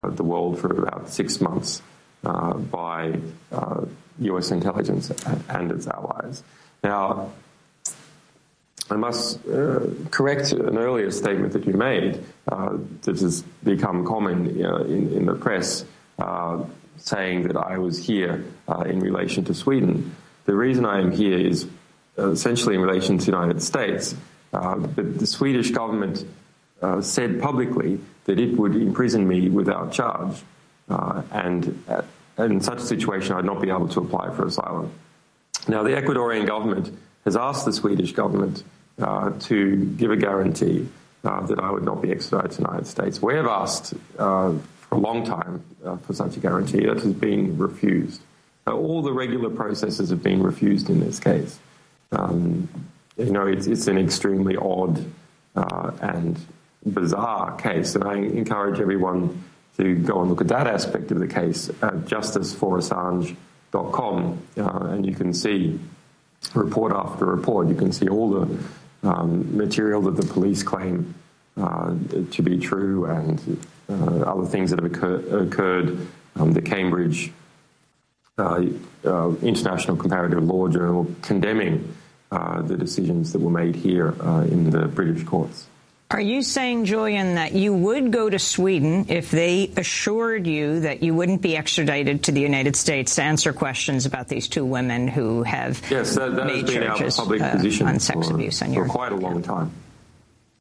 the world for about 6 months by US intelligence and its allies. Now, I must correct an earlier statement that you made that has become common in the press, saying that I was here in relation to Sweden. The reason I am here is essentially in relation to the United States. But the Swedish government said publicly that it would imprison me without charge, and in such a situation I'd not be able to apply for asylum. Now, the Ecuadorian government has asked the Swedish government to give a guarantee that I would not be extradited to the United States. We have asked for a long time for such a guarantee. That has been refused. All the regular processes have been refused in this case. It's an extremely odd and bizarre case, and I encourage everyone to go and look at that aspect of the case at justiceforassange.com, and you can see report after report. You can see all the material that the police claim to be true, and other things that have occurred. The Cambridge International Comparative Law Journal condemning the decisions that were made here in the British courts. Are you saying, Julian, that you would go to Sweden if they assured you that you wouldn't be extradited to the United States to answer questions about these two women who have made charges on sex abuse on for quite a long time?